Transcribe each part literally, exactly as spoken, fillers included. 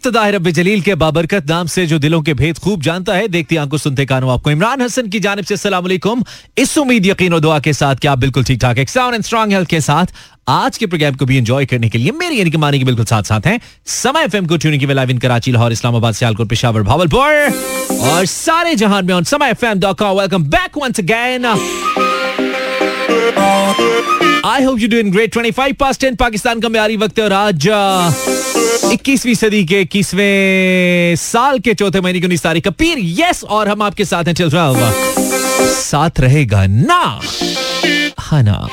इब्तिदा है रब्बे जलील के बाबरकत नाम से जो दिलों के भेद खूब जानता है, देखती आंखों सुनते कानों आपको इमरान हसन की जानिब से अस्सलाम वालेकुम। इस उम्मीद यकीन और दुआ के साथ कि आप बिल्कुल ठीक ठाक एक साउंड एंड स्ट्रांग हेल्थ के साथ आज के प्रोग्राम को भी एंजॉय करने के लिए मेरी यानी कि मानी के बिल्कुल साथ साथ हैं। समय एफएम को ट्यूनिंग की लाइव इन कराची, लाहौर, इस्लामाबाद, सियालकोट, पेशावर, भावलपुर और सारे जहान में on Samaa F M dot com. Welcome back once again. I hope you doing great. Twenty five past ten Pakistan का म्यारी वक्त है और आज इक्कीसवीं सदी के इक्कीसवें साल के चौथे महीने की उन्नीस तारीख का पीर। यस, और हम आपके साथ हैं। चल रहा होगा साथ रहेगा ना, हाँ ना।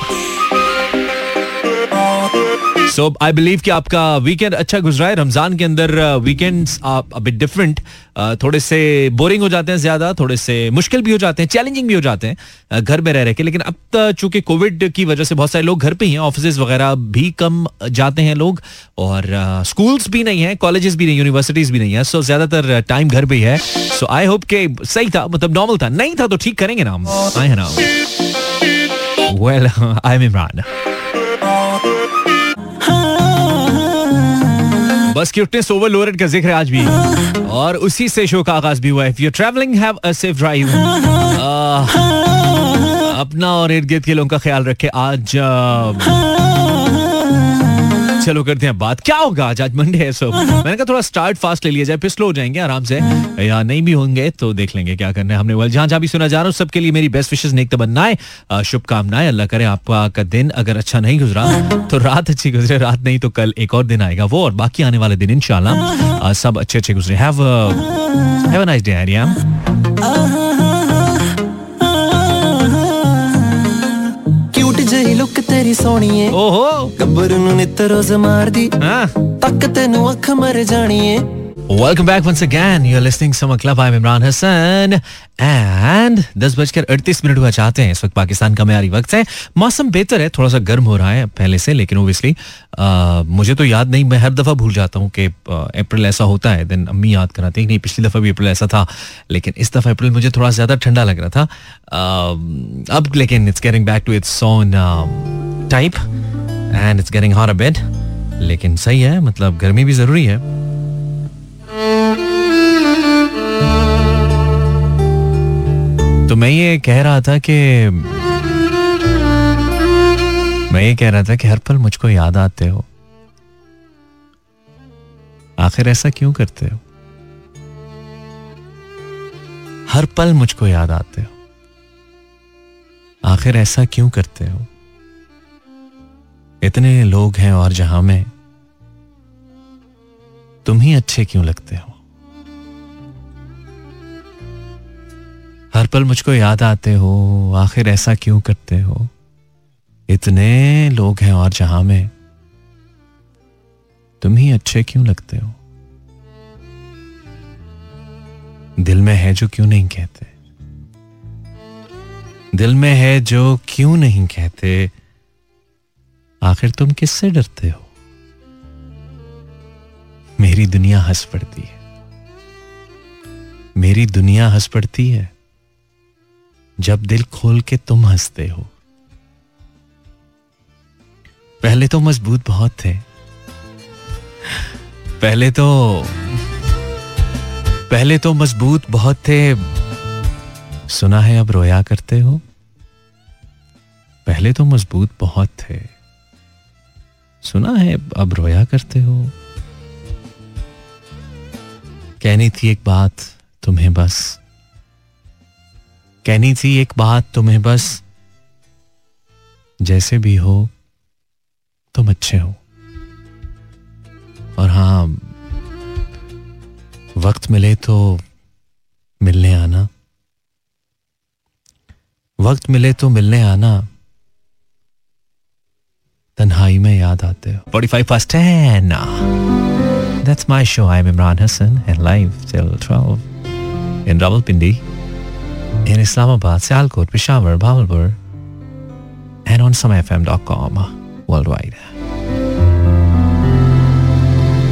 So I believe कि आपका वीकेंड अच्छा गुजरा है। रमजान के अंदर वीकेंड्स a bit different, थोड़े से बोरिंग हो जाते हैं, ज्यादा थोड़े से मुश्किल भी हो जाते हैं, चैलेंजिंग भी हो जाते हैं घर में रह रहे के। लेकिन अब चूंकि कोविड की वजह से बहुत सारे लोग घर पे ही हैं, ऑफिसेज वगैरह भी कम जाते हैं लोग, और स्कूल्स भी नहीं है, कॉलेजेस भी नहीं, यूनिवर्सिटीज भी नहीं है, सो ज्यादातर टाइम घर पे ही है। सो आई होप के सही था, मतलब नॉर्मल था, नहीं था तो ठीक करेंगे ना हम, आए हैं ना। Well, I am Imran. बस क्यूटनेस ओवरलोडेड का जिक्र है आज भी, और उसी से शो का आगाज भी हुआ है। If you travelling, have a safe drive. अपना और इर्द गिर्द के लोगों का ख्याल रखे। आज चलो करते हैं बात, क्या होगा आज। आज मंडे है, सो मैंने कहा थोड़ा स्टार्ट फास्ट ले लिया जाए, फिर स्लो हो जाएंगे आराम से, या नहीं भी होंगे तो देख लेंगे क्या करना है हमने। वेल, जहां जहां भी सुना जा रहा हूँ सबके लिए मेरी बेस्ट विशेस, नेक तमन्नाएं, शुभकामनाएं। अल्लाह करे आपका का दिन अगर अच्छा नहीं गुजरा तो रात अच्छी गुजरे, रात नहीं तो कल एक और दिन आएगा वो, और बाकी आने वाले दिन इंशाल्लाह सब अच्छे अच्छे गुजरे। Have have a nice day Aryam. Look तेरी सोनी है, ओहो गब्बर नु नित रोज मार दी, तक तेनू अख मर जानी है। Welcome back once again. You're listening to Summer Club. I'm Imran Hassan. And दस बजकर अड़तीस मिनट हुआ चाहते हैं इस वक्त पाकिस्तान का म्यारी वक्त है। मौसम बेहतर है, थोड़ा सा गर्म हो रहा है पहले से, लेकिन ओबियसली मुझे तो याद नहीं, मैं हर दफ़ा भूल जाता हूँ कि अप्रैल ऐसा होता है। दिन अम्मी याद कराती है कि नहीं पिछली दफ़ा भी अप्रैल ऐसा था, लेकिन इस दफ़ा अप्रैल मुझे थोड़ा ज़्यादा ठंडा लग रहा था। uh, अब लेकिन it's getting back to its own type and it's getting hot a bit, लेकिन सही है, मतलब गर्मी भी ज़रूरी है। तो मैं ये कह रहा था कि मैं ये कह रहा था कि हर पल मुझको याद आते हो, आखिर ऐसा क्यों करते हो? हर पल मुझको याद आते हो, आखिर ऐसा क्यों करते हो? इतने लोग हैं और जहां में तुम ही अच्छे क्यों लगते हो? हर पल मुझको याद आते हो, आखिर ऐसा क्यों करते हो? इतने लोग हैं और जहां में तुम ही अच्छे क्यों लगते हो? दिल में है जो क्यों नहीं कहते, दिल में है जो क्यों नहीं कहते, आखिर तुम किससे डरते हो? मेरी दुनिया हंस पड़ती है, मेरी दुनिया हंस पड़ती है जब दिल खोल के तुम हंसते हो। पहले तो मजबूत बहुत थे, पहले तो पहले तो मजबूत बहुत थे, सुना है अब रोया करते हो। पहले तो मजबूत बहुत थे, सुना है अब रोया करते हो। कहनी थी एक बात तुम्हें बस, कहनी थी एक बात तुम्हें बस, जैसे भी हो तुम अच्छे हो। और हाँ, वक्त मिले तो मिलने आना, वक्त मिले तो मिलने आना, तन्हाई में याद आते हो। forty-five past ten. That's my show. I'm Imran Hassan and live till twelve in Rawalpindi, in Islamabad, Sialkot, Peshawar, Bahawalpur, and on some f m dot com worldwide.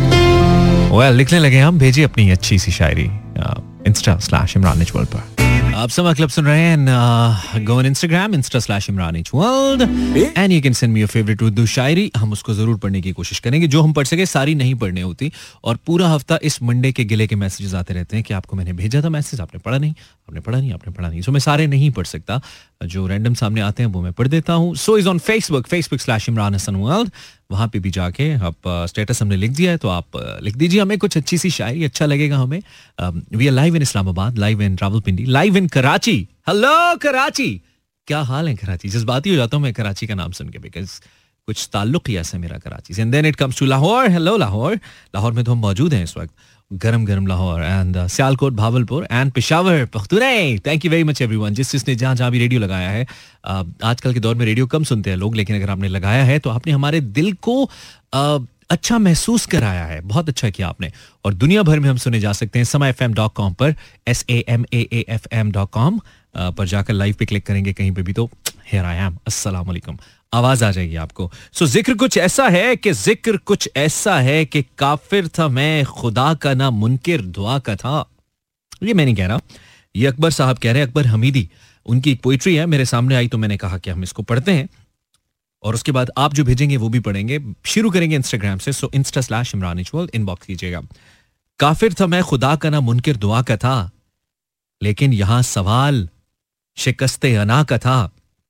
Well, लिखने लगे हम, भेजिए अपनी अच्छी सी शायरी इंस्टा स्लैश इमरान निजवल पर। आप समा क्लब सुन रहे हैं. Go on Instagram insta slash Imran H world and you can send me your favourite Urdu shayari. हम उसको जरूर पढ़ने की कोशिश करेंगे. जो हम पढ़ सके, सारी नहीं पढ़नी होती. और पूरा हफ्ता इस मंडे के गिले के मैसेजेस आते रहते हैं कि आपको मैंने भेजा था मैसेज, आपने पढ़ा नहीं, आपने पढ़ा नहीं, आपने पढ़ा नहीं. सो मैं सारे नहीं पढ़ सकता. जो रैंडम सामने आते हैं वो मैं पढ़ देता हूँ. So is on Facebook Facebook slash Imran Hasan world. वहाँ पे भी जाके आप स्टेटस हमने लिख दिया है तो आप लिख दीजिए हमें कुछ अच्छी सी शायरी. अच्छा लगेगा हमें. We are live in Islamabad, live in Rawalpindi, live in Karachi. Hello Karachi, क्या हाल है कराची? जज्बाती हो जाता हूँ मैं कराची का नाम सुन के, बिकॉज कुछ ताल्लुक ही ऐसा मेरा कराची से. And then it comes to Lahore. Hello Lahore. Lahore में तो हम मौजूद हैं इस वक्त. गरम गरम Lahore and Sialkot, Bahawalpur and Peshawar, Pakhtunkhwa. Thank you very much everyone. जिस जिसने जहाँ जहाँ भी रेडियो लगाया है. uh, आजकल के दौर में रेडियो कम सुनते हैं लोग, लेकिन अगर आपने लगाया है तो आपने हमारे दिल को uh, अच्छा महसूस कराया है. बहुत अच्छा किया आपने. और दुनिया भर में हम सुने जा सकते हैं Samaa F M dot com पर, S A M A A F M dot com पर जाकर लाइव पे क्लिक करेंगे कहीं पे भी तो हियर आई एम, अस्सलाम वालेकुम, आवाज आ जाएगी आपको. सो so, जिक्र कुछ ऐसा है कि जिक्र कुछ ऐसा है कि काफिर था मैं खुदा का ना मुनकिर दुआ का था. ये मैं नहीं कह रहा, ये अकबर साहब कह रहे हैं, अकबर हमीदी. उनकी एक पोइट्री है मेरे सामने आई तो मैंने कहा कि हम इसको पढ़ते हैं और उसके बाद आप जो भेजेंगे वो भी पढ़ेंगे. शुरू करेंगे इंस्टाग्राम से. So insta slash Imran H world inbox कीजिएगा. काफिर था मैं खुदा का ना मुनकिर दुआ का था, लेकिन यहां सवाल शिकस्ते अना का था.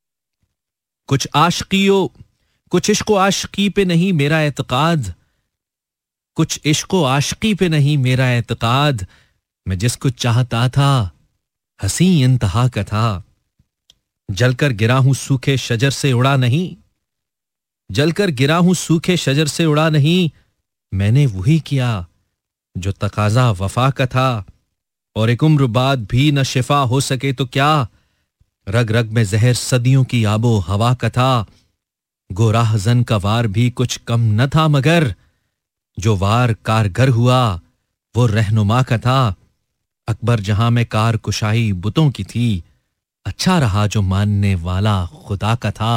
कुछ आशिकियों कुछ इश्क आशिकी पे नहीं मेरा एतकाद, कुछ इश्क आशिकी पे नहीं मेरा एतकाद. मैं जिसको चाहता था हंसी इंतहा का था. जलकर गिरा हूं सूखे शजर से उड़ा नहीं, जलकर गिरा हूं सूखे शजर से उड़ा नहीं. मैंने वही किया जो तकाजा वफा का था. और एक उम्र बाद भी न शिफा हो सके तो क्या, रग रग में जहर सदियों की आबो हवा का था. गोराह जन का वार भी कुछ कम न था, मगर जो वार कारगर हुआ वो रहनुमा का था. अकबर जहां में कार कुशाई बुतों की थी, अच्छा रहा जो मानने वाला खुदा का था.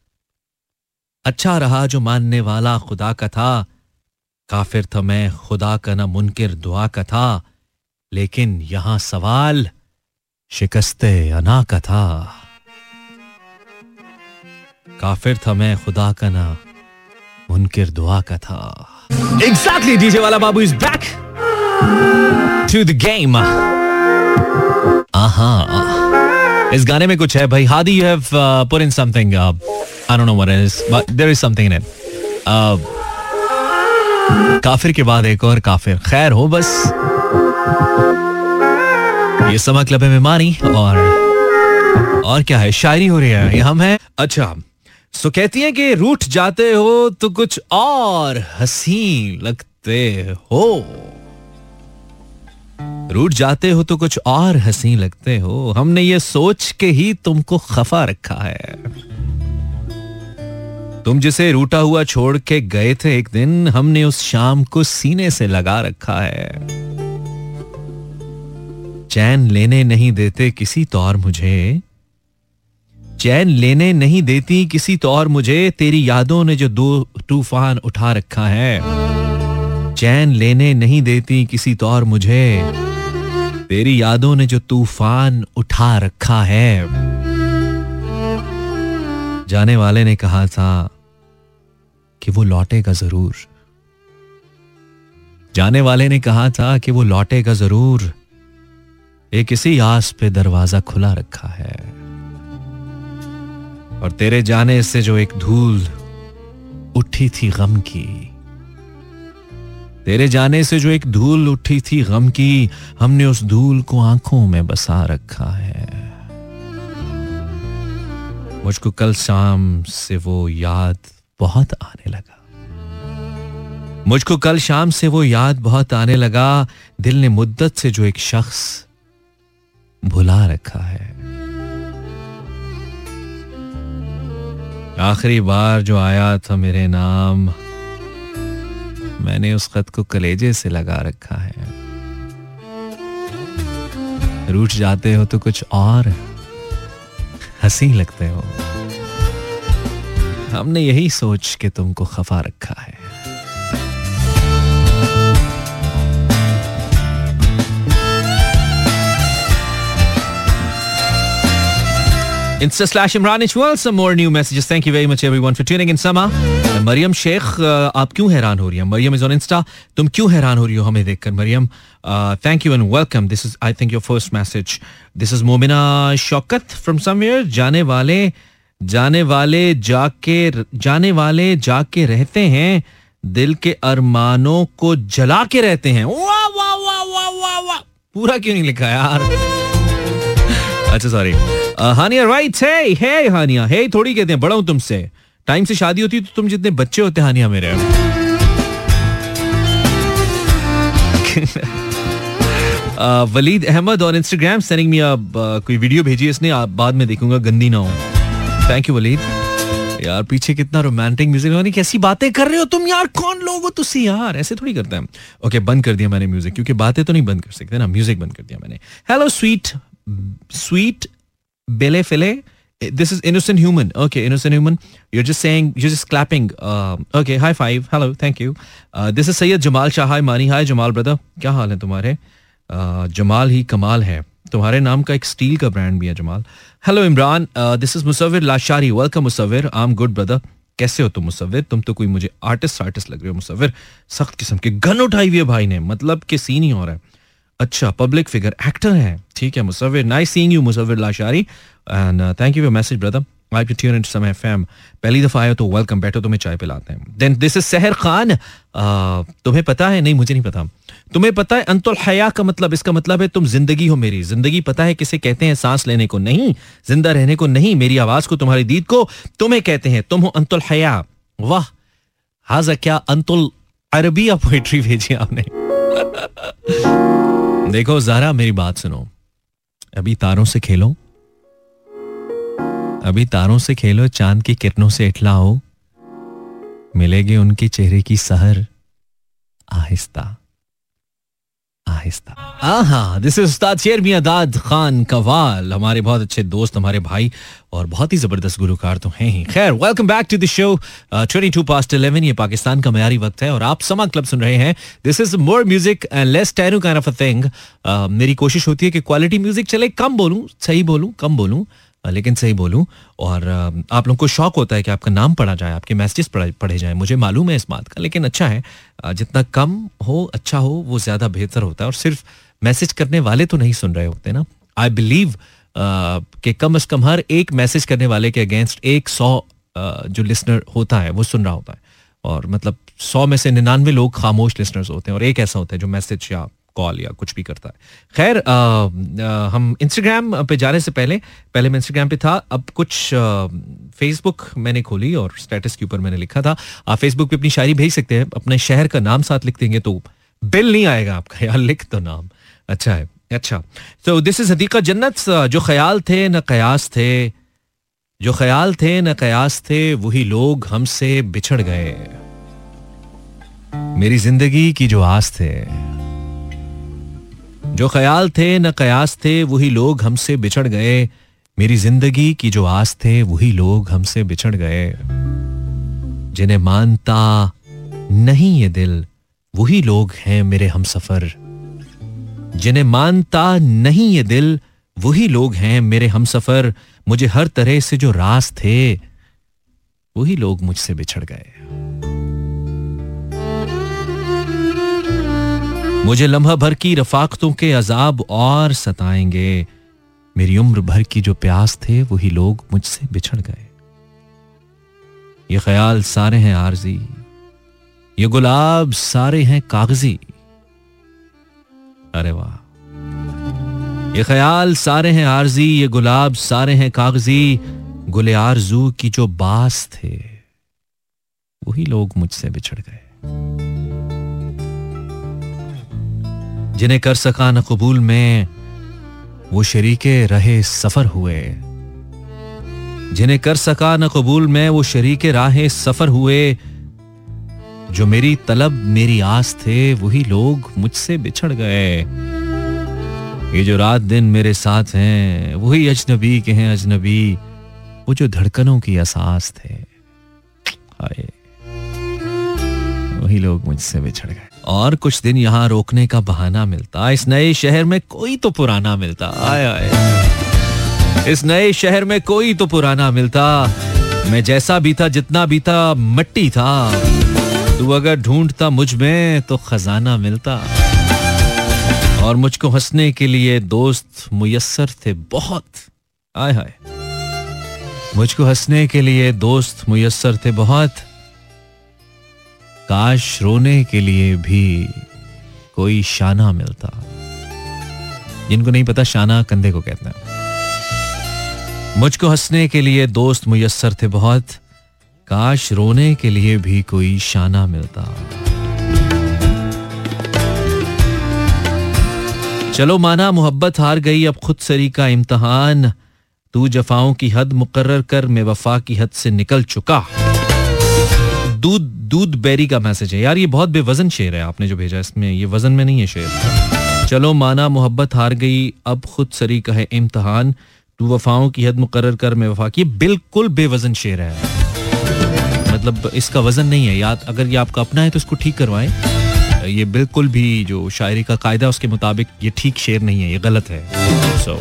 अच्छा रहा जो मानने वाला खुदा का था. काफिर था मैं खुदा का ना मुनकिर दुआ का था, लेकिन यहां सवाल शिकस्ते अना का था. काफिर था मैं खुदा का ना मुनकिर दुआ का था. एग्जैक्टली. डीजे वाला बाबू is back to the game. आहा, इस गाने में कुछ है भाई. Hadi, you have put in something, I don't know what it is, but there is something in it. काफिर के बाद एक और काफिर. खैर हो बस. ये समा क्लब में मानी और और क्या है, शायरी हो रही है. ये हम है. अच्छा, सो कहती हैं कि रूठ जाते हो तो कुछ और हंसी लगते हो. रूठ जाते हो तो कुछ और हंसी लगते हो. हमने ये सोच के ही तुमको खफा रखा है. तुम जिसे रूठा हुआ छोड़ के गए थे एक दिन, हमने उस शाम को सीने से लगा रखा है. चैन लेने नहीं देते किसी तौर मुझे, चैन लेने नहीं देती किसी तौर मुझे. तेरी यादों ने जो दो तूफान उठा रखा है. चैन लेने नहीं देती किसी तौर मुझे, तेरी यादों ने जो तूफान उठा रखा है. जाने वाले ने कहा था कि वो लौटेगा जरूर. जाने वाले ने कहा था कि वो लौटेगा जरूर. एक किसी आस पे दरवाजा खुला रखा है. और तेरे जाने से जो एक धूल उठी थी गम की, तेरे जाने से जो एक धूल उठी थी गम की, हमने उस धूल को आंखों में बसा रखा है. मुझको कल शाम से वो याद बहुत आने लगा. मुझको कल शाम से वो याद बहुत आने लगा. दिल ने मुद्दत से जो एक शख्स भुला रखा है. आखिरी बार जो आया था मेरे नाम, मैंने उस खत को कलेजे से लगा रखा है. रूठ जाते हो तो कुछ और हंसी लगते हो. हमने यही सोच के तुमको खफा रखा है. Insta slash Imran Ishwal, some more new messages. Thank you very much everyone for tuning in. Sama, Mariam Sheikh, आप क्यों हैरान हो रही हैं? Mariam is on Insta. तुम क्यों हैरान हो रही हो हमें देखकर? Mariam, uh, thank you and welcome. This is, I think, your first message. This is Momina Shaukat from somewhere. जाने वाले, जाने वाले जाके, जाने वाले जाके रहते हैं, दिल के अरमानों को जला के रहते हैं. वाह वाह वाह वाह वाह वाह. पूरा क्यों नहीं लिखा यार? अच्छा सॉरी. हानिया राइट. हे हे हानिया, हे थोड़ी कहते हैं, बड़ा हूं तुमसे. टाइम से शादी होती तो तुम जितने बच्चे होते हानिया मेरे. वलीद अहमद और इंस्टाग्राम सेंडिंग मी कोई वीडियो भेजी है इसने, बाद में देखूंगा, गंदी ना हो. Thank you Waleed. यार पीछे कितना रोमांटिक म्यूजिक. नहीं कैसी बातें कर रहे हो तुम यार, कौन लोग हो तुसी यार, ऐसे थोड़ी करते हैं. ओके बंद कर दिया मैंने म्यूजिक, क्योंकि बातें तो नहीं बंद कर सकते ना, म्यूजिक बंद कर दिया मैंने. हेलो स्वीट स्वीट बेले फिले. This is innocent human. Okay, innocent human. You're just saying, you're just clapping. Uh, okay, high five. Hello, thank you. Uh, this is Sayyid Jamal Shah. Hi Mani. Hi Jamal brother. क्या हाल है तुम्हारे? Uh, Jamal ही कमाल है. तुम्हारे नाम का एक स्टील का ब्रांड भी है Jamal. Hello Imran. This is Musawwir Lashari. Welcome Musawwir. I am good brother. कैसे हो तुम मुसव्विर? तुम तो कोई मुझे आर्टिस्ट आर्टिस्ट लग रहे हो मुसव्विर. सख्त किस्म के गन उठाई हुई है भाई ने, मतलब के सीन ही हो रहा है. अच्छा पब्लिक फिगर एक्टर है. ठीक है Musawwir. Nice seeing you Musawwir Lashari and thank you for message brother. I too tune into some FM. पहली दफा आए तो वेलकम. बैठो तुम्हें चाय पिलाते हैं. देन दिस इज सहर खान. तुम्हें पता है? नहीं मुझे नहीं पता. तुम्हें पता है अंतुल हया का मतलब? इसका मतलब है तुम जिंदगी हो मेरी. जिंदगी पता है किसे कहते हैं? सांस लेने को नहीं, जिंदा रहने को नहीं, मेरी आवाज को, तुम्हारी दीद को तुम्हें कहते हैं. तुम हो अंतुल हया. वाह हाजा क्या अंतुल अरबिया पोएट्री भेजी आपने. देखो ज़ारा मेरी बात सुनो. अभी तारों से खेलो, अभी तारों से खेलो, चांद की किरणों से इठलाओ, मिलेगी उनके चेहरे की सहर आहिस्ता आहिस्ता. आहा, दिस इज उस्ताद शेर मियादाद खान कवाल, हमारे बहुत अच्छे दोस्त, हमारे भाई और बहुत ही जबरदस्त गुलकार तो हैं ही. खैर welcome back to the show. Twenty two past eleven ये पाकिस्तान का मयारी वक्त है और आप समा क्लब सुन रहे हैं. This is more music and less टैनू काइंड ऑफ अ थिंग. मेरी कोशिश होती है कि क्वालिटी म्यूजिक चले, कम बोलूं, सही बोलूं, कम बोलूं, लेकिन सही बोलूं. और आप लोगों को शौक होता है कि आपका नाम पढ़ा जाए, आपके मैसेजेस पढ़े जाए. मुझे मालूम है इस बात का, लेकिन अच्छा है जितना कम हो अच्छा हो वो ज्यादा बेहतर होता है. और सिर्फ मैसेज करने वाले तो नहीं सुन रहे होते ना. आई बिलीव कि कम अज कम हर एक मैसेज करने वाले के अगेंस्ट एक सौ जो लिसनर होता है वो सुन रहा होता है. और मतलब सौ में से निन्यानवे लोग खामोश लिसनर्स होते हैं और एक ऐसा होता है जो मैसेज या कॉल या कुछ भी करता है. खैर हम इंस्टाग्राम पे जाने से पहले पहले मैं इंस्टाग्राम पे था, अब कुछ फेसबुक मैंने खोली और स्टेटस के ऊपर मैंने लिखा था आप फेसबुक पे अपनी शायरी भेज सकते हैं. अपने शहर का नाम साथ लिख देंगे तो बिल नहीं आएगा आपका. यार लिख दो नाम, अच्छा है. अच्छा तो दिस इज हदीका जन्नत. जो ख्याल थे न कयास थे, जो ख्याल थे न कयास थे, वही लोग हमसे बिछड़ गए. मेरी जिंदगी की जो आस थे, जो ख्याल थे न कयास थे, वही लोग हमसे बिछड़ गए. मेरी जिंदगी की जो आस थे, वही लोग हमसे बिछड़ गए. जिन्हें मानता नहीं ये दिल, वही लोग हैं मेरे हमसफर. जिन्हें मानता नहीं ये दिल, वही लोग हैं मेरे हमसफर. मुझे हर तरह से जो रास थे, वही लोग मुझसे बिछड़ गए. मुझे लम्हा भर की रफाकतों के अजाब और सताएंगे. मेरी उम्र भर की जो प्यास थे, वही लोग मुझसे बिछड़ गए. ये ख्याल सारे हैं आरजी, ये गुलाब सारे हैं कागजी. अरे वाह. ये ख्याल सारे हैं आरजी, ये गुलाब सारे हैं कागजी. गुले आरजू की जो बास थे, वही लोग मुझसे बिछड़ गए. जिन्हें कर सका न कबूल में, वो शरीके रहे सफर हुए. जिन्हें कर सका न कबूल में, वो शरीके राहे सफर हुए. जो मेरी तलब मेरी आस थे, वही लोग मुझसे बिछड़ गए. ये जो रात दिन मेरे साथ हैं, वही अजनबी के हैं अजनबी. वो जो धड़कनों की एहसास थे, हाय, वही लोग मुझसे बिछड़ गए. और कुछ दिन यहाँ रोकने का बहाना मिलता, इस नए शहर में कोई तो पुराना मिलता. आय आय इस नए शहर में कोई तो पुराना मिलता, मैं जैसा भी था जितना भी था मिट्टी था, तू अगर ढूंढता मुझ में तो खजाना मिलता। और मुझको हंसने के लिए दोस्त मुयस्सर थे बहुत, आय हाय, मुझको हंसने के लिए दोस्त मुयस्सर थे बहुत, काश रोने के लिए भी कोई शाना मिलता। जिनको नहीं पता शाना कंधे को कहते हैं। मुझको हंसने के लिए दोस्त मुयस्सर थे बहुत, काश रोने के लिए भी कोई शाना मिलता। चलो माना मोहब्बत हार गई अब खुद सरी का इम्तिहान, तू जफाओं की हद मुकर्रर कर, मैं वफा की हद से निकल चुका। दूध दूध बेरी का मैसेज है यार, ये बहुत बेवजन शेर है आपने जो भेजा, इसमें ये वजन में नहीं है शेर। चलो माना मोहब्बत हार गई अब खुद सरी का है इम्तिहान, तू वफाओं की हद मुकर्रर कर, मैं वफा की। बिल्कुल बेवजन शेर है, मतलब इसका वजन नहीं है। याद अगर ये आपका अपना है तो इसको ठीक करवाएं। ये बिल्कुल भी जो शायरी का कायदा उसके मुताबिक ये ठीक शेर नहीं है, ये गलत है। so,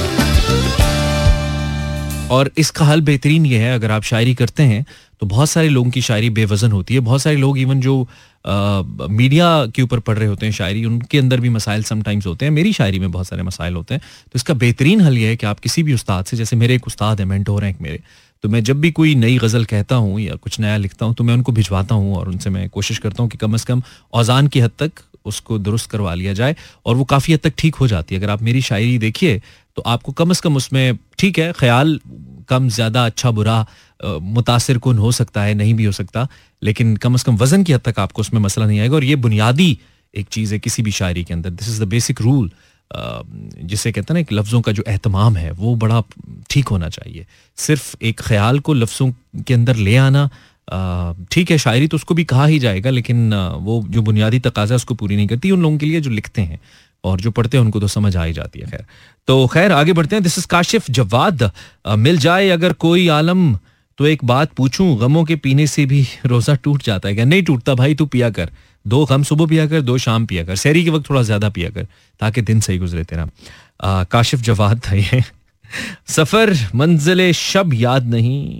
और इसका हल बेहतरीन ये है, अगर आप शायरी करते हैं तो बहुत सारे लोगों की शायरी बेवजन होती है। बहुत सारे लोग इवन जो आ, मीडिया के ऊपर पढ़ रहे होते हैं शायरी, उनके अंदर भी मसाइल समटाइम्स होते हैं। मेरी शायरी में बहुत सारे मसाइल होते हैं। तो इसका बेहतरीन हल ये है कि आप किसी भी उस्ताद से, जैसे मेरे एक उस्ताद है, मेंटोर हैं एक मेरे, तो मैं जब भी कोई नई गज़ल कहता हूँ या कुछ नया लिखता हूँ तो मैं उनको भिजवाता हूँ और उनसे मैं कोशिश करता हूँ कि कम से कम औज़ान की हद तक उसको दुरुस्त करवा लिया जाए, और वो काफ़ी हद तक ठीक हो जाती है। अगर आप मेरी शायरी देखिए तो आपको कम से कम उसमें, ठीक है ख्याल कम ज़्यादा अच्छा बुरा मुतासिर कुन हो सकता है, नहीं भी हो सकता, लेकिन कम से कम वज़न की हद तक आपको उसमें मसला नहीं आएगा। और ये बुनियादी एक चीज़ है किसी भी शायरी के अंदर, this is the basic rule, जिसे कहते हैं ना, एक लफ्ज़ों का जो एहतमाम है वो बड़ा ठीक होना चाहिए। सिर्फ एक ख्याल को लफ्ज़ों के अंदर ले आना, ठीक है शायरी तो उसको भी कहा ही जाएगा, लेकिन वो जो बुनियादी तकाजा उसको पूरी नहीं करती। उन लोगों के लिए जो लिखते हैं और जो पढ़ते हैं उनको तो समझ आ ही जाती है। खैर तो खैर आगे बढ़ते हैं। This is Kashif Jawad. मिल जाए अगर कोई आलम तो एक बात पूछूं, गमों के पीने से भी रोजा टूट जाता है क्या? नहीं टूटता भाई, तू पिया कर, दो गम सुबह पिया कर, दो शाम पिया कर, सहरी के वक्त थोड़ा ज्यादा पिया कर ताकि दिन सही गुजरे तेरा। आ, काशिफ जवाद था ये। सफर मंजिले शब याद नहीं,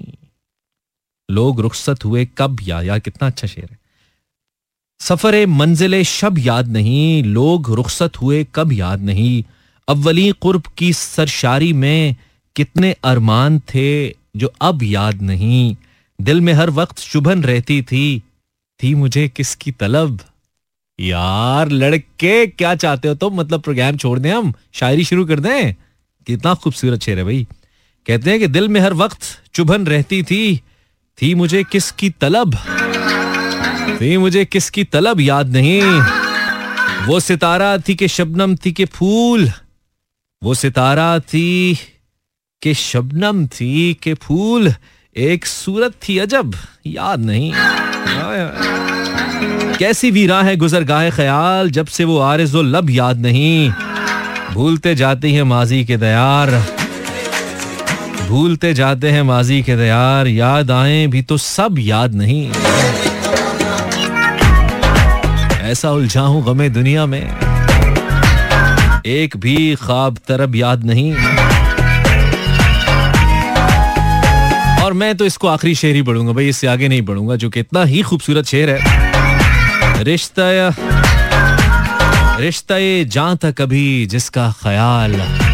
लोग रुखसत हुए कब याद। यार कितना अच्छा शेर है। सफर मंजिले शब याद नहीं, लोग रुखसत हुए कब याद नहीं, अव्वली कुर्ब की सरशारी में कितने अरमान थे जो अब याद नहीं, दिल में हर वक्त चुभन रहती थी, थी मुझे किसकी तलब। यार लड़के क्या चाहते हो तुम, तो मतलब प्रोग्राम छोड़ दें हम, शायरी शुरू कर दें? कितना खूबसूरत शेर है भाई। कहते हैं कि दिल में हर वक्त चुभन रहती थी, थी मुझे किसकी तलब, थी मुझे किसकी तलब याद नहीं, वो सितारा थी कि शबनम थी कि फूल, वो सितारा थी कि शबनम थी कि फूल, एक सूरत थी अजब याद नहीं। कैसी वीरा है गुजरगाह ख्याल, जब से वो आरज़ो लब याद नहीं, भूलते जाते हैं माजी के दयार, भूलते जाते हैं माजी के दयार, याद आए भी तो सब याद नहीं, ऐसा उलझा हूं गमे दुनिया में, एक भी ख्वाब तरब याद नहीं। और मैं तो इसको आखिरी शेर ही पढ़ूंगा भाई, इससे आगे नहीं पढ़ूंगा, जो कि इतना ही खूबसूरत शेर है। रिश्ता रिश्ता जां था कभी जिसका ख्याल,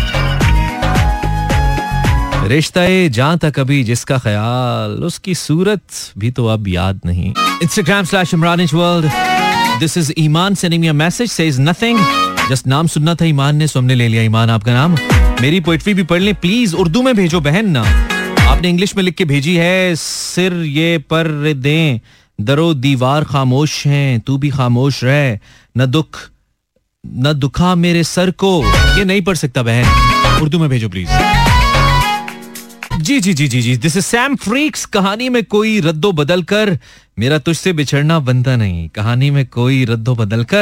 रिश्ता जां था कभी जिसका ख्याल, उसकी सूरत भी तो अब याद नहीं। Instagram slash Imranish World. This is Iman sending me a message, says nothing. Just नाम सुनना था ईमान ने, सो हमने ले लिया ईमान आपका नाम। मेरी पोइट्री भी पढ़ लें प्लीज, उर्दू में भेजो बहन ना, आपने इंग्लिश में लिख के भेजी है। सिर ये पर दें दरो दीवार खामोश हैं, तू भी खामोश रह, न दुख न दुखा मेरे सर को। ये नहीं पढ़ सकता बहन, उर्दू में भेजो प्लीज। जी जी जी जी जी दिस इज सैम फ्रीक्स। कहानी में कोई रद्दो बदल कर मेरा तुझसे बिछड़ना बनता नहीं, कहानी में कोई रद्दो बदल कर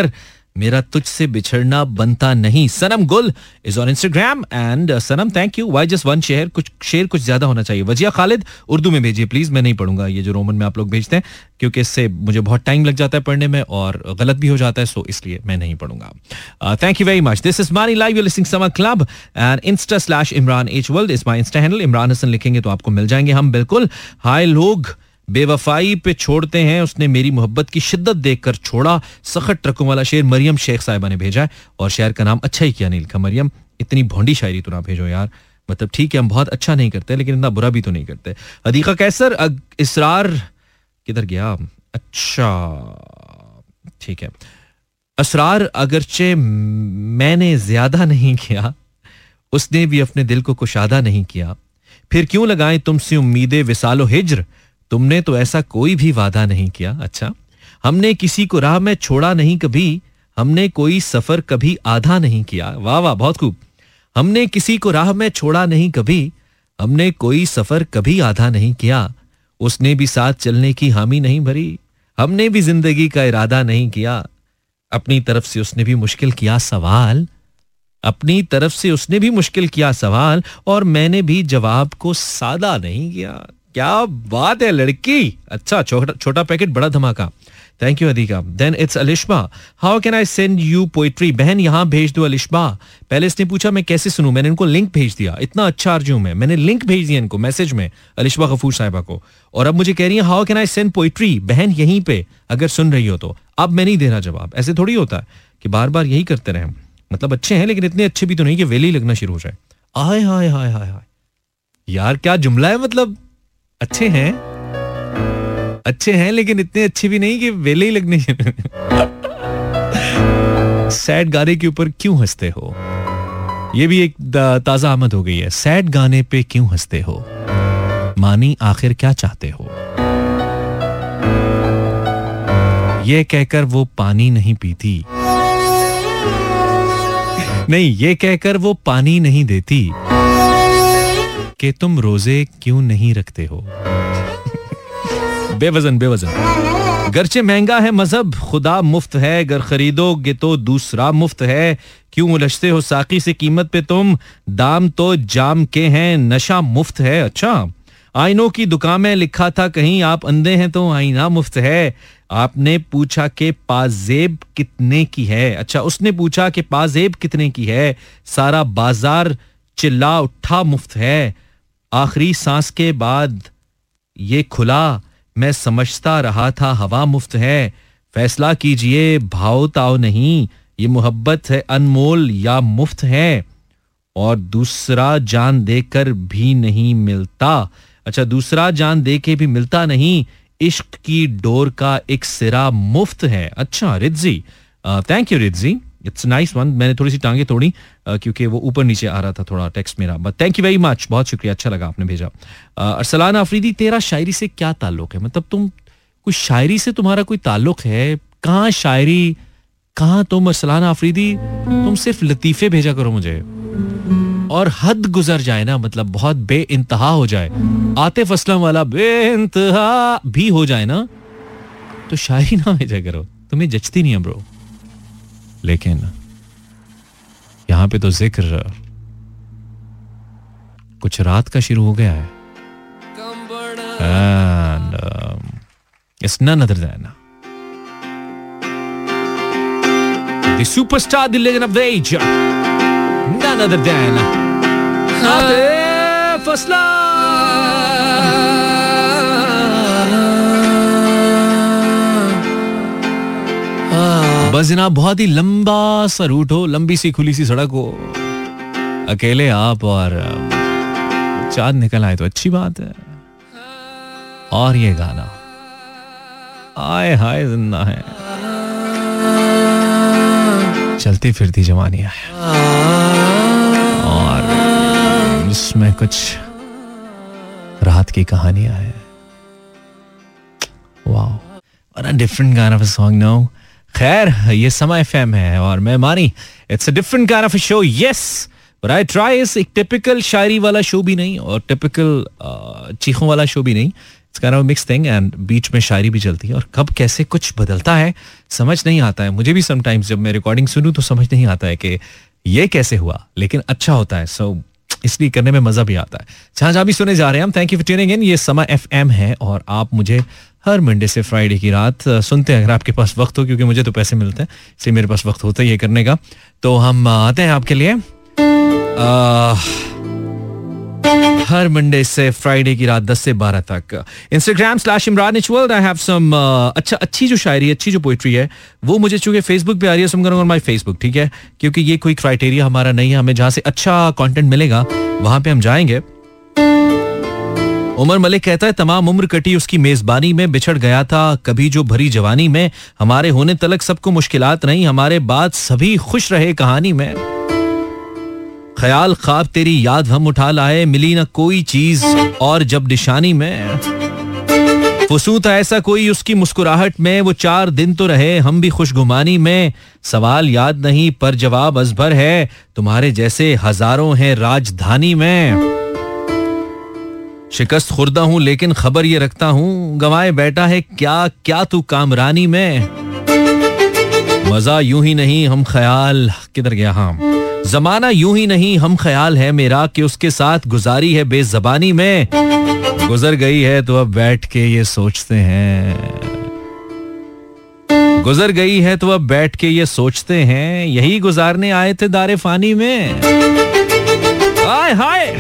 मेरा तुझसे बिछड़ना बनता नहीं. Sanam Gul is on Instagram and Sanam thank you. Why just one share, कुछ शेयर कुछ ज्यादा होना चाहिए. वजिया खालिद उर्दू में भेजिए प्लीज, मैं नहीं पढ़ूंगा ये जो रोमन में आप लोग भेजते हैं, क्योंकि इससे मुझे बहुत टाइम लग जाता है पढ़ने में और गलत भी हो जाता है, सो इसलिए मैं नहीं पढ़ूंगा. Thank you very much. This is Mani live, you listening Sama club and insta slash Imran H world is my insta handle. Imran Hasan लिखेंगे तो आपको मिल जाएंगे हम बिल्कुल. हाय लोग, बेवफाई पे छोड़ते हैं, उसने मेरी मोहब्बत की शिद्दत देखकर छोड़ा. सख्त ट्रकों वाला शेर मरियम शेख साहिबा ने भेजा है और शेर का नाम अच्छा ही किया नहीं लिखा. मरियम इतनी भोंडी शायरी तो ना भेजो यार, मतलब ठीक है हम बहुत अच्छा नहीं करते लेकिन इतना बुरा भी तो नहीं करते. अदीका कैसर इसरार किधर गया, अच्छा ठीक है. असरार अगरचे मैंने ज्यादा नहीं किया, उसने भी अपने दिल को कुशादा नहीं किया. फिर क्यों लगाएं तुमसे उम्मीदें विसालो हिज्र, तुमने तो ऐसा कोई भी वादा नहीं किया. अच्छा, हमने किसी को राह में छोड़ा नहीं कभी, हमने कोई सफर कभी आधा नहीं किया. वाह वाह बहुत खूब. हमने किसी को राह में छोड़ा नहीं कभी, हमने कोई सफर कभी आधा नहीं किया. उसने भी साथ चलने की हामी नहीं भरी, हमने भी जिंदगी का इरादा नहीं किया. अपनी तरफ से उसने भी मुश्किल किया सवाल, अपनी तरफ से उसने भी मुश्किल किया सवाल, और मैंने भी जवाब को सादा नहीं किया. क्या बात है लड़की. अच्छा, छोटा छोटा पैकेट बड़ा धमाका. Thank you Adeeka. Then it's Alishba, how can I send you poetry. बहन यहाँ भेज दो अलिशबा. पहले इसने पूछा मैं कैसे सुनूं, मैंने इनको लिंक भेज दिया. इतना अच्छा आरजू मैं, मैंने लिंक भेज दिया इनको मैसेज में अलिशबा गफूर साहिबा को, और अब मुझे कह रही है how can I send poetry. बहन यहीं पे अगर सुन रही हो तो. अब मैं नहीं दे रहा जवाब, ऐसे थोड़ी होता है कि बार बार यही करते रहे. मतलब अच्छे हैं लेकिन इतने अच्छे भी तो नहीं कि वेले ही लगना शुरू हो जाए. आय हाय हाय हाय हाय यार क्या जुमला है. मतलब अच्छे हैं, अच्छे हैं लेकिन इतने अच्छे भी नहीं कि वेले ही लगने. सैड गाने के ऊपर क्यों हंसते हो, ये भी एक ताजा आमद हो गई है. सैड गाने पे क्यों हंसते हो, मानी आखिर क्या चाहते हो. ये कहकर वो पानी नहीं पीती, नहीं ये कहकर वो पानी नहीं देती कि तुम रोजे क्यों नहीं रखते हो. बेवजन बेवजन. गरचे महंगा है मजहब, खुदा मुफ्त है, अगर खरीदोगे तो दूसरा मुफ्त है. क्यों उलझते हो साकी से कीमत पे तुम, दाम तो जाम के हैं, नशा मुफ्त है. अच्छा, आईनों की दुकान में लिखा था कहीं आप अंधे हैं तो आईना मुफ्त है. आपने पूछा कि पाजेब कितने की है. अच्छा, उसने पूछा कि पाजेब कितने की है. सारा बाजार चिल्ला उठा मुफ्त है. आखिरी सांस के बाद ये खुला, मैं समझता रहा था हवा मुफ्त है. फैसला कीजिए भाव ताव नहीं, ये मोहब्बत है अनमोल या मुफ्त है. और दूसरा जान देकर भी नहीं मिलता. अच्छा, दूसरा जान दे के भी मिलता नहीं, इश्क की डोर का एक सिरा मुफ्त है. अच्छा Ridji, thank you Ridji, it's nice one. मैंने थोड़ी सी टांगे तोड़ी uh, क्योंकि वो ऊपर नीचे आ रहा था थोड़ा टेक्स्ट मेरा, but thank you very much, बहुत शुक्रिया, अच्छा लगा आपने भेजा. uh, अरसलान आफरीदी, तेरा शायरी से क्या ताल्लुक है, मतलब तुम कोई शायरी से तुम्हारा कोई ताल्लुक है, कहाँ शायरी, कहाँ तुम. अरसलान आफरीदी, तुम सिर्फ लतीफे भेजा करो मुझे, और हद गुजर जाए ना, मतलब बहुत बेइंतहा हो जाए, आतिफ असलम वाला बेइंतहा भी हो जाए ना, तो शायरी ना भेजा करो, तुम्हें जचती नहीं है ब्रो. लेकिन यहां पे तो जिक्र कुछ रात का शुरू हो गया है. And it's none other than the superstar, the legend of the age, none other than Atif Aslam. बस जनाब बहुत ही लंबा सा रूट हो, लंबी सी खुली सी सड़क हो, अकेले आप और चांद निकल आए तो अच्छी बात है. और ये गाना आए हाय जिंदा है, चलती फिरती जवानियां है, और इसमें कुछ रात की कहानियां हैं. Wow, what a different kind of a song. No खैर, ये समा एफएम है और मैं Mani it's a different kind of a show. Yes, but I try इस एक टिपिकल शायरी वाला शो भी नहीं और टिपिकल चीखों वाला शो भी नहीं. It's kind of mix thing and बीच में शायरी भी चलती है और कब कैसे कुछ बदलता है समझ नहीं आता है. मुझे भी समटाइम्स जब मैं रिकॉर्डिंग सुनूं तो समझ नहीं आता है कि ये कैसे हुआ, लेकिन अच्छा होता है. सो so, इसलिए करने में मजा भी आता है. जहां जहां भी सुने जा रहे हैं हम, thank you for tuning in. ये समा एफएम है और आप मुझे हर मंडे से फ्राइडे की रात सुनते हैं अगर आपके पास वक्त हो, क्योंकि मुझे तो पैसे मिलते हैं इसलिए मेरे पास वक्त होता है ये करने का. तो हम आते हैं आपके लिए आ, हर मंडे से फ्राइडे की रात दस से बारह तक. Instagram slash Imran H world. I have some अच्छा अच्छी जो शायरी अच्छी जो पोइट्री है वो मुझे चूंकि फेसबुक पे आ रही है, so I am going on my Facebook. ठीक है, क्योंकि ये कोई क्राइटेरिया हमारा नहीं है. हमें जहां से अच्छा कंटेंट मिलेगा वहां पे हम जाएंगे. उमर मलिक कहता है तमाम उम्र कटी उसकी मेजबानी में, बिछड़ गया था कभी जो भरी जवानी में, हमारे होने तलक सबको मुश्किलात नहीं, हमारे बाद सभी खुश रहे कहानी में. ख्याल ख्वाब तेरी याद हम उठा लाए, मिली ना कोई चीज और जब निशानी में, फसूं था ऐसा कोई उसकी मुस्कुराहट में, वो चार दिन तो रहे हम भी खुशगुमानी में. सवाल याद नहीं पर जवाब अजबर है, तुम्हारे जैसे हजारों हैं राजधानी में. शिकस्त खुर्दा हूं लेकिन खबर ये रखता हूं, गंवाए बैठा है क्या क्या तू कामरानी में. मजा यूं ही नहीं हम ख्याल, किधर गया, हाँ, जमाना यूं ही नहीं हम ख्याल है मेरा कि उसके साथ गुजारी है बेजबानी में. गुजर गई है तो अब बैठ के ये सोचते हैं, गुजर गई है तो अब बैठ के ये सोचते हैं, यही गुजारने आए थे दारे फानी में. हाय हाय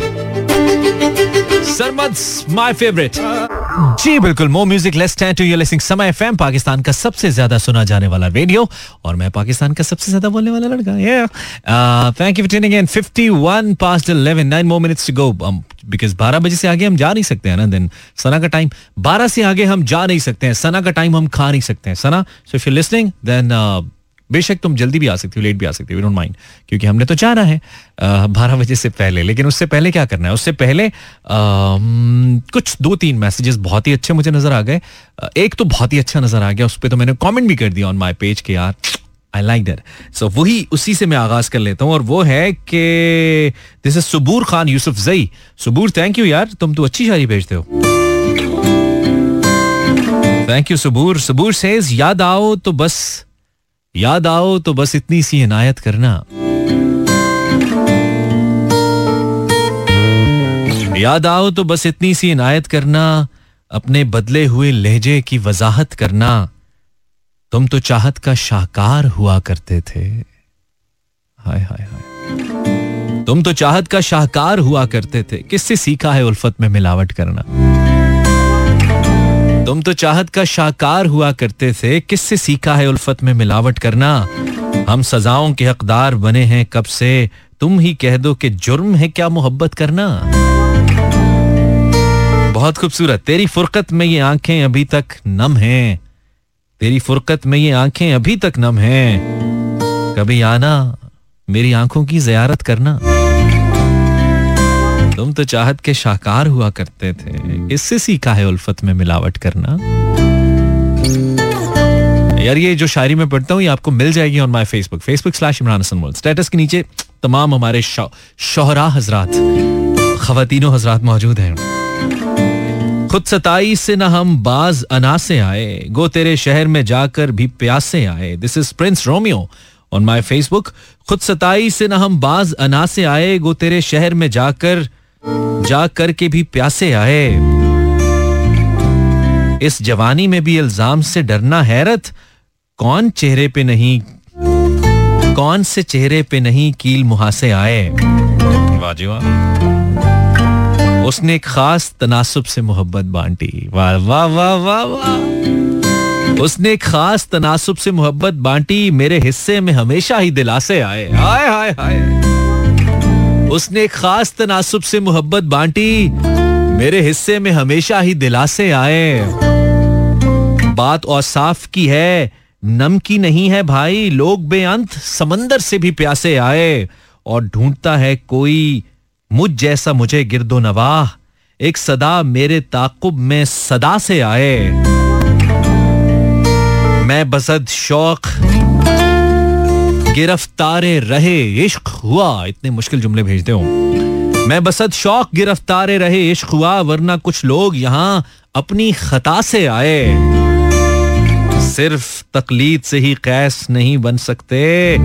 सरमद्स माय फेवरेट. जी बिल्कुल, more music let's turn to, you listening Sama FM, Pakistan का सबसे ज्यादा सुना जाने वाला रेडियो, और मैं पाकिस्तान का सबसे ज्यादा बोलने वाला लड़का. या thank you for tuning in. Fifty one past eleven, nine more minutes to go, because बारह बजे से आगे हम जा नहीं सकते हैं ना. देन सना का टाइम बारह से आगे हम जा नहीं सकते हैं, सना का टाइम हम खा नहीं सकते हैं. Sana, so if you listening then बेशक तुम जल्दी भी आ सकती हो, लेट भी आ सकती हो, वी डोंट माइंड, क्योंकि हमने तो जाना है बारह बजे से पहले. लेकिन उससे पहले क्या करना है, उससे पहले आ, कुछ दो तीन मैसेजेस बहुत ही अच्छे मुझे नजर आ गए. एक तो बहुत ही अच्छा नजर आ गया, उस पर तो मैंने कमेंट भी कर दिया ऑन माय पेज के यार आई लाइक दैट. सो वही उसी से मैं आगाज कर लेता हूँ, और वो है कि this is Suboor Khan Yousafzai. Suboor thank you यार, तुम तो अच्छी शायरी भेजते हो. Thank you Suboor. Suboor says याद आओ तो बस याद आओ तो बस इतनी सी इनायत करना, याद आओ तो बस इतनी सी इनायत करना, अपने बदले हुए लहजे की वजाहत करना, तुम तो चाहत का शाहकार हुआ करते थे. हाय हाय हाय, तुम तो चाहत का शाहकार हुआ करते थे, किससे सीखा है उल्फत में मिलावट करना. तुम तो चाहत का शाहकार हुआ करते थे, किससे सीखा है उल्फत में मिलावट करना. हम सजाओं के हकदार बने हैं कब से, तुम ही कह दो कि जुर्म है क्या मोहब्बत करना. बहुत खूबसूरत. तेरी फुरकत में ये आंखें अभी तक नम हैं, तेरी फुरकत में ये आंखें अभी तक नम हैं, कभी आना मेरी आंखों की ज़ियारत करना. तुम तो चाहत के शाहकार हुआ करते थे, इससे सीखा है उल्फत में मिलावट करना. यार ये जो शायरी में पढ़ता हूँ ये आपको मिल जाएगी on my Facebook, Facebook slash Imran Hasan world. Status के नीचे तमाम हमारे शोहरा हजरात, खवातीनो हजरात मौजूद हैं. खुद सताई से न हम बाज अना से आए, गो तेरे शहर में जाकर भी प्यासे आए. This is Prince Romeo on my Facebook. खुद सताई से न हम बाज अना से आए, गो तेरे शहर में जाकर जा कर के भी प्यासे आए. इस जवानी में भी इल्जाम से डरना हैरत, कौन चेहरे पे नहीं कौन से चेहरे पे नहीं कील मुहासे आए. वाह जी वाह. उसने एक खास तनासुब से मोहब्बत बांटी. वाह वाह वाह वाह वाह. उसने एक खास तनासुब से मोहब्बत बांटी, मेरे हिस्से में हमेशा ही दिलासे आए. हाय हाय हाय. उसने एक खास तनासुब से मोहब्बत बांटी, मेरे हिस्से में हमेशा ही दिलासे आए. बात औसाफ की है नम की नहीं है भाई, लोग बेअंत समंदर से भी प्यासे आए, और ढूंढता है कोई मुझ जैसा मुझे गिरदो नवाह, एक सदा मेरे ताकुब में सदा से आए. मैं बसद शौक गिरफ्तारे रहे इश्क हुआ. इतने मुश्किल जुमले भेजते हो. मैं बसत शौक गिरफ्तारे रहे इश्क हुआ, वरना कुछ लोग यहाँ अपनी खता से आए। सिर्फ तकलीद से ही कैस नहीं बन सकते।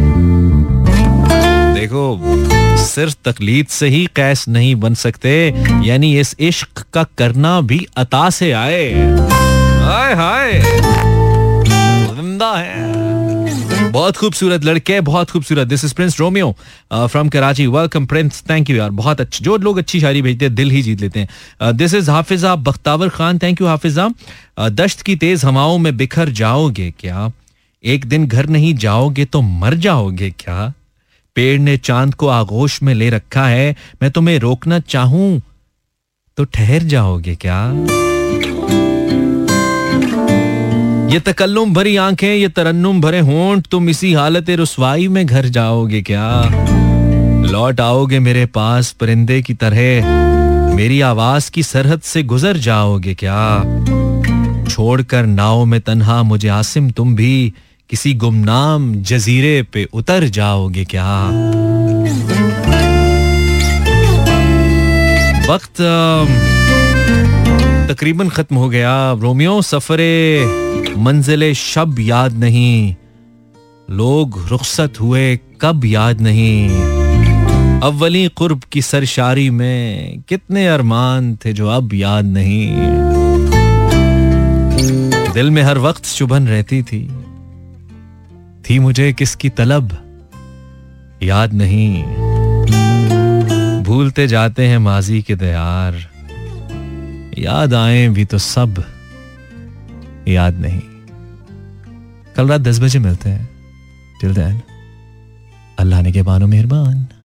देखो, सिर्फ तकलीद से ही कैस नहीं बन सकते, यानी इस इश्क का करना भी अता से आए। हाय हाय, जिंदा है। बहुत खूबसूरत लड़के, बहुत खूबसूरत। This is Prince Romeo from Karachi. Welcome Prince, thank you यार, बहुत अच्छी। जो लोग अच्छी शायरी भेजते हैं दिल ही जीत लेते हैं। This is Hafiza Bakhtawar Khan, thank you Hafiza. uh, दश्त की तेज हवाओं में बिखर जाओगे क्या, एक दिन घर नहीं जाओगे तो मर जाओगे क्या, पेड़ ने चांद को आगोश में ले रखा है, मैं तुम्हें रोकना चाहूं तो ठहर जाओगे क्या। ये तकल्लुम भरी आंखें, ये तरन्नुम भरे होंठ, तुम इसी हालत रुसवाई में घर जाओगे क्या। लौट आओगे मेरे पास परिंदे की तरह, मेरी आवाज की सरहद से गुजर जाओगे क्या। छोड़कर नाव में तन्हा मुझे आसिम तुम भी किसी गुमनाम जजीरे पे उतर जाओगे क्या। वक्त तकरीबन खत्म हो गया। रोमियो, सफरे मंजिले शब याद नहीं, लोग रुखसत हुए कब याद नहीं, अव्वली कुर्ब की सरशारी में कितने अरमान थे जो अब याद नहीं। दिल में हर वक्त चुभन रहती थी, थी मुझे किसकी तलब याद नहीं, भूलते जाते हैं माजी के दयार, याद आए भी तो सब याद नहीं। कल रात दस बजे मिलते हैं। टिल देन, अल्लाह ने के बानो मेहरबान।